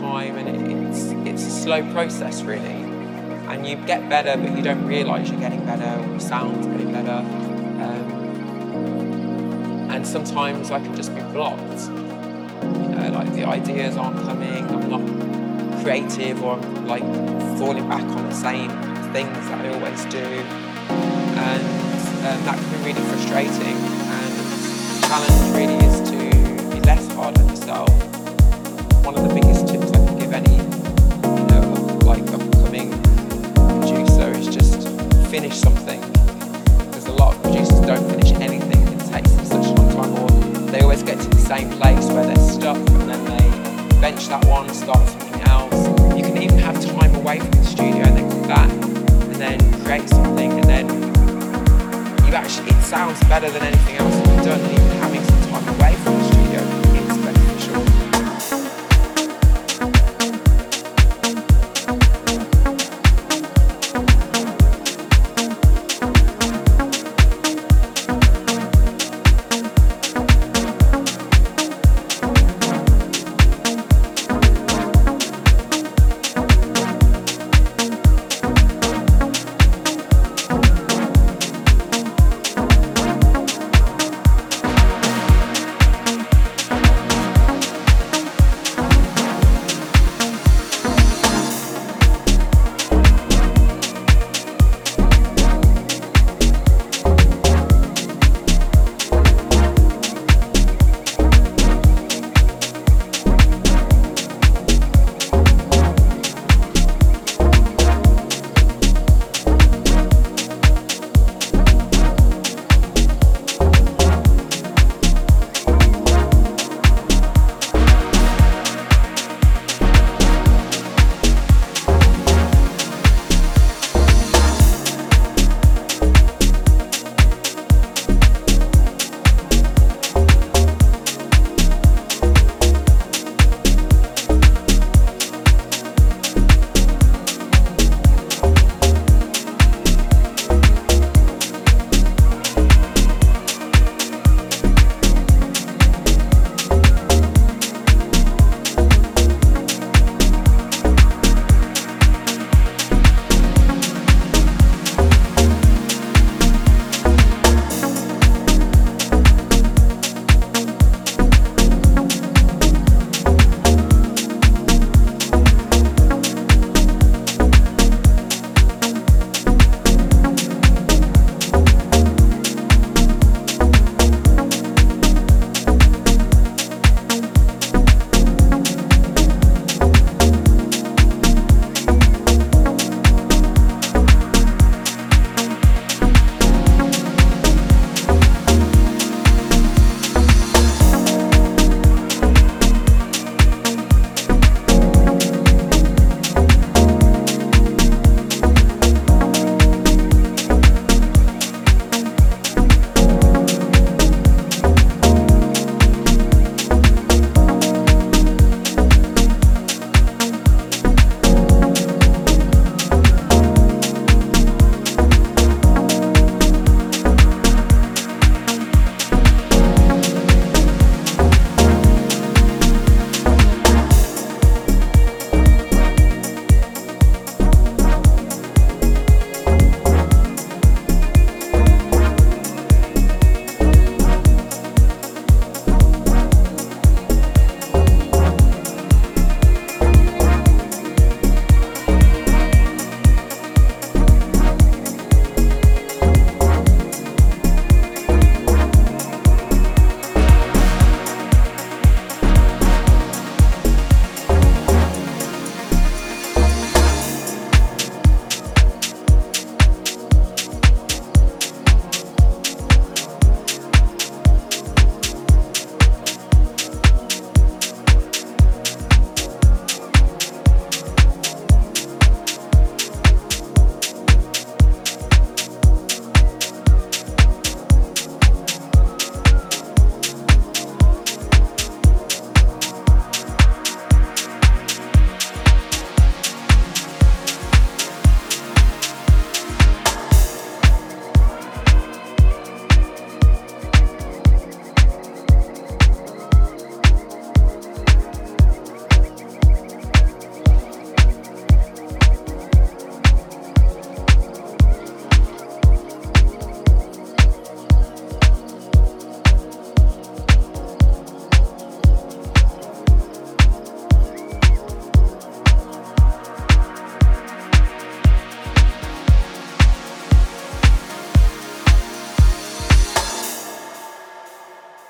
time, and it's a slow process really. And you get better, but you don't realise you're getting better, or your sound's getting better. And sometimes I can just be blocked. Like the ideas aren't coming, I'm not creative, or I'm like falling back on the same things that I always do. And that can be really frustrating. And the challenge really is to be less hard on yourself. One of the biggest tips I can give any, upcoming producer is just finish something. Because a lot of producers don't finish anything. It takes them such a long time, or they always get to the same place where they're stuck, and then they bench that one, start something else. You can even have time away from the studio and then come back and then create something, and then it sounds better than anything